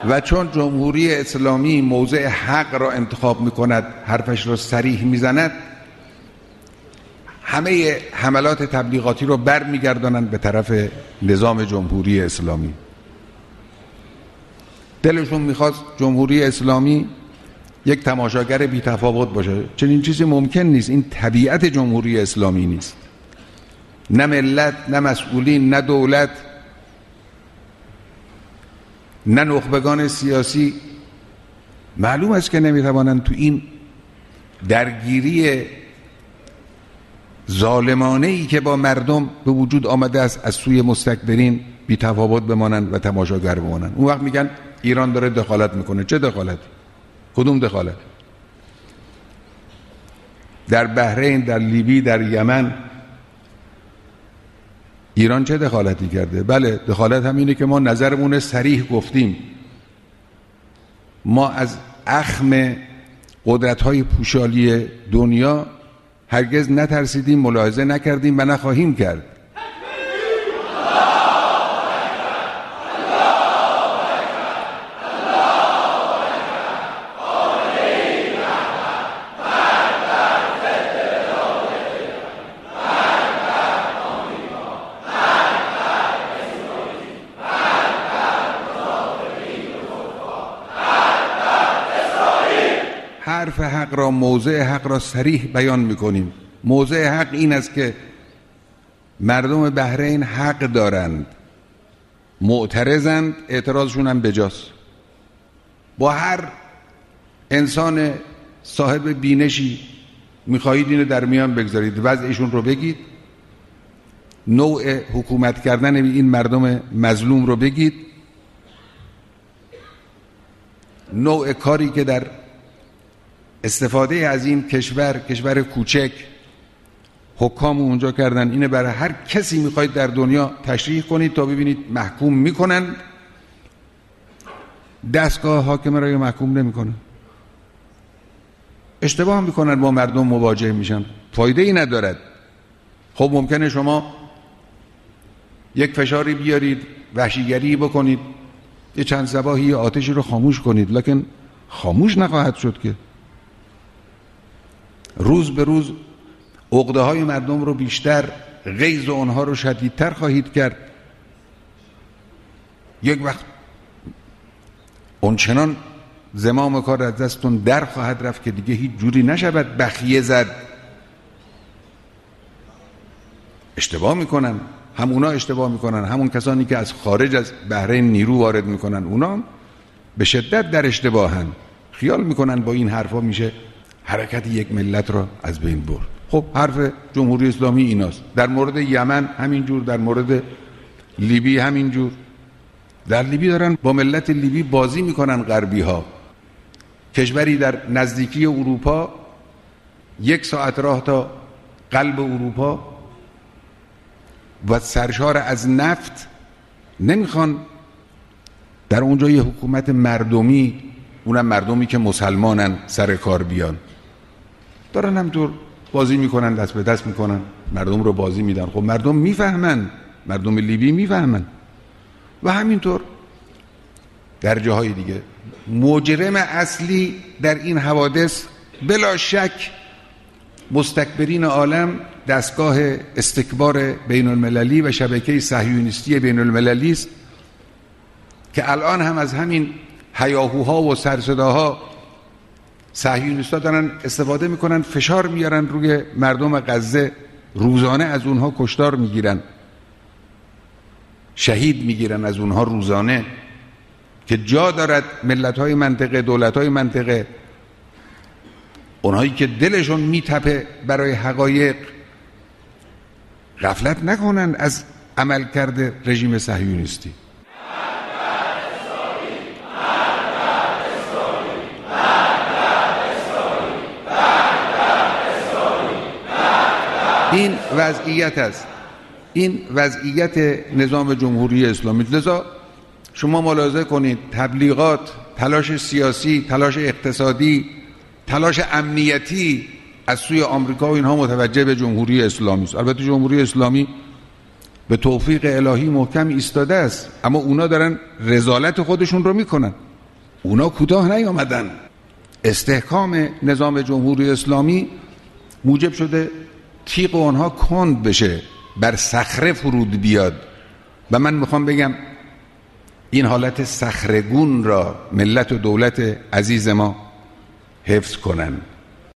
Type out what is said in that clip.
و چون جمهوری اسلامی موضع حق را انتخاب میکند، حرفش را صریح میزند، همه حملات تبلیغاتی رو بر میگردانند به طرف نظام جمهوری اسلامی. دلشون میخواست جمهوری اسلامی یک تماشاگر بی تفاوت باشه. چنین چیزی ممکن نیست. این طبیعت جمهوری اسلامی نیست. نه ملت، نه مسئولین، نه دولت، نه نخبگان سیاسی معلوم است که نمیتوانند تو این درگیری ظالمانه‌ای که با مردم به وجود آمده است از سوی مستکبرین بی تفاوت بمانند و تماشاگر بمانند. اون وقت میگن ایران داره دخالت میکنه. چه دخالت؟ کدوم دخالت؟ در بحرین، در لیبی، در یمن ایران چه دخالتی کرده؟ بله، دخالت هم اینه که ما نظرمون صریح گفتیم. ما از اخم قدرت‌های پوشالی دنیا هرگز نترسیدیم، ملاحظه نکردیم و نخواهیم کرد. حرف حق را، موضع حق را صریح بیان میکنیم. موضع حق این است که مردم بحرین حق دارند، معترضند، اعتراضشون هم بجاست. با هر انسان صاحب بینشی میخواهید اینو در میان بگذارید، وضعشون رو بگید، نوع حکومت کردن این مردم مظلوم رو بگید، نوع کاری که در استفاده از این کشور کوچک حکام اونجا کردن، اینه برای هر کسی میخواید در دنیا تشریح کنید تا ببینید محکوم میکنن. دستگاه حاکمه را محکوم نمیکنن، اشتباه میکنن، با مردم مواجه میشن، فایده ای ندارد. خب ممکنه شما یک فشاری بیارید، وحشیگری بکنید، یه چند صباحی آتشی رو خاموش کنید، لکن خاموش نخواهد شد که. روز به روز عقده های مردم رو بیشتر، غیظ اونها رو شدیدتر خواهید کرد. یک وقت اونچنان زمام کار از دستون در خواهد رفت که دیگه هیچ جوری نشود بخیه زد. اشتباه میکنن، همونا اشتباه میکنن، همون کسانی که از خارج از بحرین نیرو وارد میکنن اونا به شدت در اشتباهن. خیال میکنن با این حرفا میشه حرکت یک ملت را از بین برد. خب حرف جمهوری اسلامی ایناست. در مورد یمن همینجور، در مورد لیبی همینجور. در لیبی دارن با ملت لیبی بازی میکنن غربی ها. کشوری در نزدیکی اروپا، 1 ساعت راه تا قلب اروپا و سرشار از نفت، نمیخوان در اونجا یه حکومت مردمی، اونم مردمی که مسلمانن، سر کار بیان. دارن همطور بازی میکنن، دست به دست میکنن، مردم رو بازی میدن. خب مردم میفهمن، مردم لیبی میفهمن. و همینطور در جاهای دیگه. مجرم اصلی در این حوادث بلا شک مستکبرین عالم، دستگاه استکبار بین المللی و شبکه صهیونیستی بین المللی است که الان هم از همین هیاهوها و سرصداها صهیونیست‌ها دارن استفاده میکنن، فشار میارن روی مردم غزه، روزانه از اونها کشتار میگیرن، شهید میگیرن از اونها روزانه، که جا دارد ملت‌های منطقه، دولت‌های منطقه، اونهایی که دلشون میتپه برای حقایق، غفلت نکنن از عملکرد رژیم صهیونیستی. این وضعیت است، این وضعیت نظام جمهوری اسلامی. لذا شما ملاحظه کنید تبلیغات، تلاش سیاسی، تلاش اقتصادی، تلاش امنیتی از سوی آمریکا و اینها متوجه به جمهوری اسلامی است. البته جمهوری اسلامی به توفیق الهی محکم ایستاده است، اما اونا دارن رذالت خودشون رو میکنن. اونا کوتاه نیامدن. استحکام نظام جمهوری اسلامی موجب شده تیغ آنها کند بشه، بر صخره فرود بیاد. و من میخوام بگم این حالت صخره‌گون را ملت و دولت عزیز ما حفظ کنن.